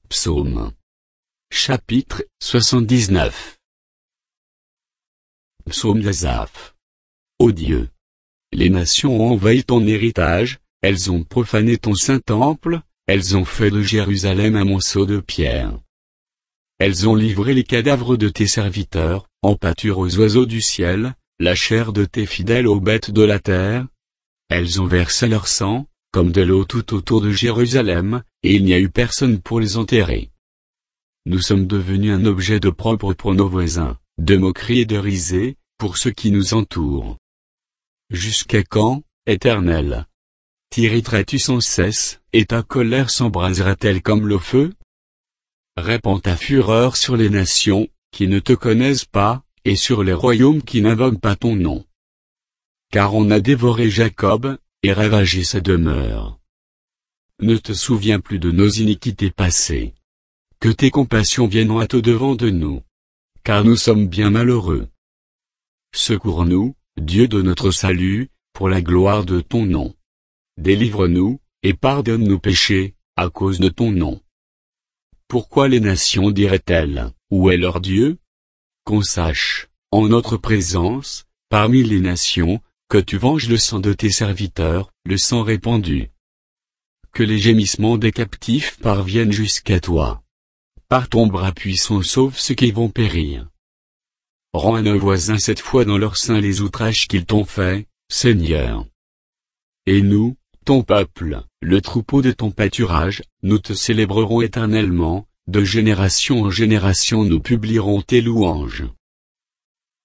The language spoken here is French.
Psaume. Chapitre 79. Psaume d'Asaph. Ô Dieu! Les nations ont envahi ton héritage, elles ont profané ton saint temple, elles ont fait de Jérusalem un monceau de pierre. Elles ont livré les cadavres de tes serviteurs, en pâture aux oiseaux du ciel, la chair de tes fidèles aux bêtes de la terre. Elles ont versé leur sang, comme de l'eau tout autour de Jérusalem, et il n'y a eu personne pour les enterrer. Nous sommes devenus un objet d'opprobre pour nos voisins, de moquerie et de risée, pour ceux qui nous entourent. Jusqu'à quand, Éternel? T'irriteras-tu sans cesse, et ta colère s'embrasera-t-elle comme le feu? Répands ta fureur sur les nations, qui ne te connaissent pas, et sur les royaumes qui n'invoquent pas ton nom. Car on a dévoré Jacob, et ravagé sa demeure. Ne te souviens plus de nos iniquités passées. Que tes compassions viennent en hâte au-devant de nous. Car nous sommes bien malheureux. Secours-nous, Dieu de notre salut, pour la gloire de ton nom. Délivre-nous, et pardonne nos péchés, à cause de ton nom. Pourquoi les nations diraient-elles, où est leur Dieu? Qu'on sache, en notre présence, parmi les nations, que tu venges le sang de tes serviteurs, le sang répandu. Que les gémissements des captifs parviennent jusqu'à toi. Par ton bras puissant sauve ceux qui vont périr. Rends à nos voisins cette fois dans leur sein les outrages qu'ils t'ont faits, Seigneur. Et nous, ton peuple, le troupeau de ton pâturage, nous te célébrerons éternellement, de génération en génération nous publierons tes louanges.